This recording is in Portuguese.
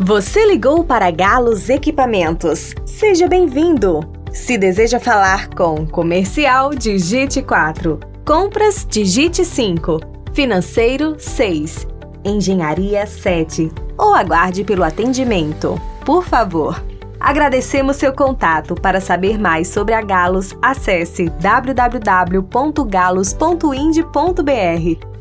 Você ligou para Galos Equipamentos. Seja bem-vindo! Se deseja falar com comercial, digite 4. Compras, digite 5. Financeiro, 6. Engenharia, 7. Ou aguarde pelo atendimento. Por favor. Agradecemos seu contato. Para saber mais sobre a Galos, acesse www.galos.ind.br.